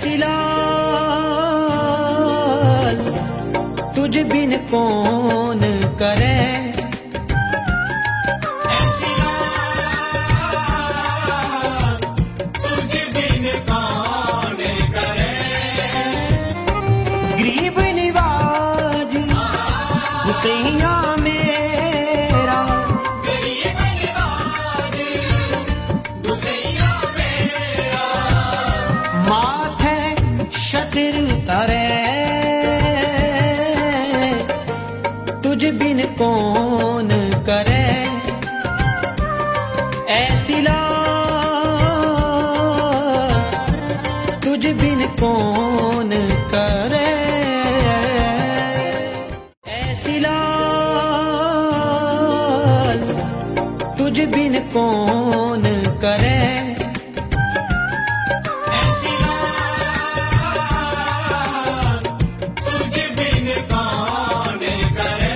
ऐसी लाल तुझ बिन कौन करे, ऐसी लाल तुझ बिन कौन करे। गरीब निवाज हुसैया मेरा, गरीब निवाज हुसैया मेरा। माथे शतिर तरे तुझ बिन कौन करे। ऐसी लाल तुझ बिन कौन करे, ऐसी लाल तुझ बिन कौन करे। ऐसी लाल तुझ बिन कौन करे।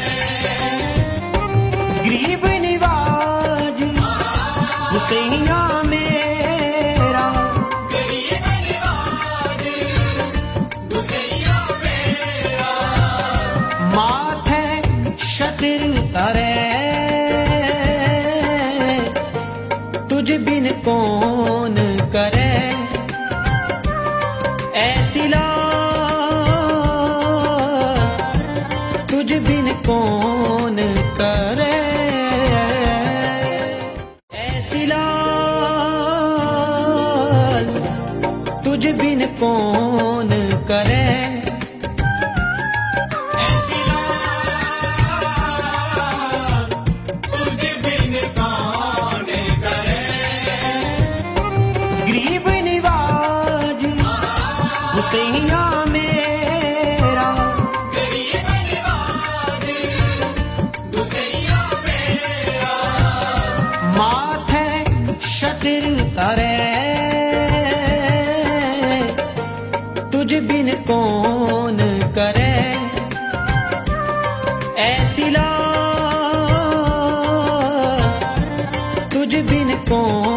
गरीब निवाज हुसैया मेरा, गरीब निवाज हुसैया मेरा। माथे शतिर तरे तुझ बिन कौन करे। ऐसी लाल तुझ बिन कौन करे। ऐसी लाल तुझ बिन कौन करे। ऐसी लाल तुझ बिन कौन करे। गरीब निवाज हुसैया मेरा, गरीब निवाज हुसैया मेरा। माथे शतिर तरे तुझ बिन कौन करे। ऐसी लाल तुझ बिन कौन